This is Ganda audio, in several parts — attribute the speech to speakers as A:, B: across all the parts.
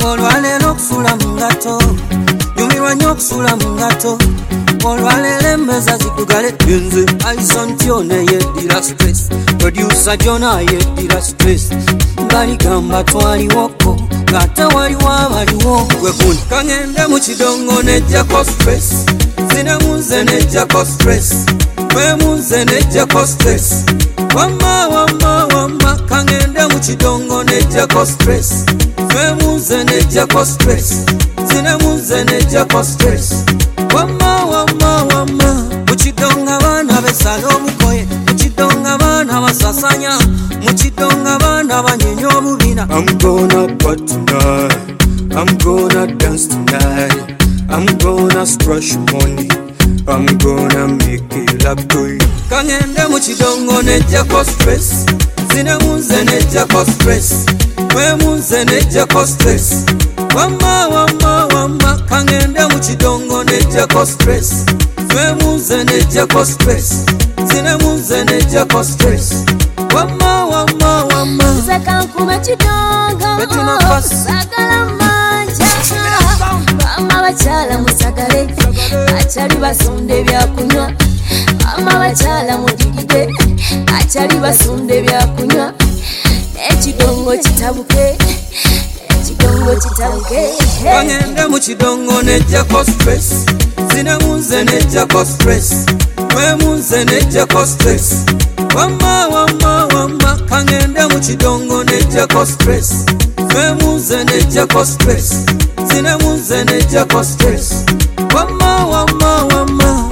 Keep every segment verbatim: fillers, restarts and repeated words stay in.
A: olwaleero okusula mu ngato nyumirwa nnyo okusula mu ngato olwaleero emmeza zitugale nze Alison Tyone yeddira stress producer Jona yeddira stress baligamba twaliwoko ng'ate waliwo abaliwo gwekuni kangende mu kidongo nejjako stress zinemunze nejjako stress wemunze nejjako stress wamma wamma wamma kangende mu kidongo nejjako stress wemunze nejjako stress zinemunze nejjako stress wamma wamma wamma mu kidongo abaana besala obukoye mu kidongo abaana basasanya mu kidongo abaana banyenya obubina I'm gonna party tonight I'm gonna dance tonight I'm gonna splash money I'm gonna make it love to you kangende mu kidongo nejjako stress zinemunze nejjako stress wemunze nejjako stress wamma wamma wamma kangende mu kidongo nejjako stress wemunze nejjako stress zinemunze nejjako stress wamma wamma wamma
B: sakankuma kidongo
A: betina pass
B: sagala manja mama bakyala musagale akyali basonda ebyakunywa mama bakyala mudigide akyali basonda ebyakunywa ekidongo kitabuke ekidongo kitabuke
A: kangende mu kidongo nejjako stress zinemunze nejjako stress wemunze nejjako stress wamma wamma wamma kangende mu kidongo nejjako stress wemunze nejjako stress zinemunze nejjako stress wamma wamma wamma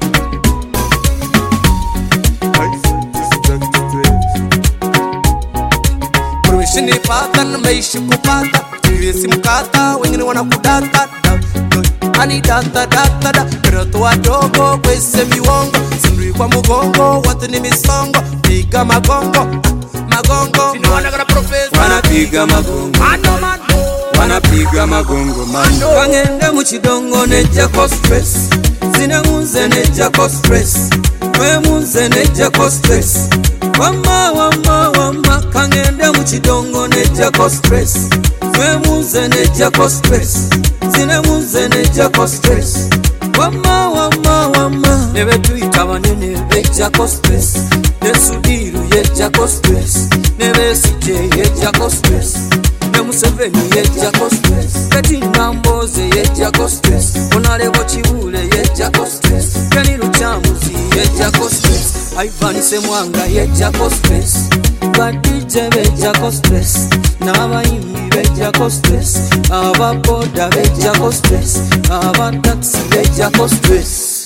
C: Shini pata na meishi kupata Tulisi mkata wengine wanakudata Ani data data da Kiroto wadogo kwese miwongo Sindui kwa mugongo watu ni misongo Piga magongo Magongo Sino wanagana professor
A: wanapiga magongo
C: Mano mano
A: wanapiga magongo mano kangende mu kidongo nejjako stress zinemunze nejjako stress wemunze nejjako stress wamma wamma wamma kangende mu kidongo nejjako stress wemunze nejjako stress zinemunze nejjako stress wamma wamma wamma ne betuyita banene bejjako stress ne Sudiru yejjako stress ne Besigye yejjako stress ne Museveni yejjako stress Katinda Mboze yejjako stress Onalebo Kibuule yejjako stress Kenny Luchamuzi yejjako stress Ivan Semwanga yejjako stress ba D J bejjako stress n'abayimbi bejjako stress ababoda bejjako stress abataxi bejjako stress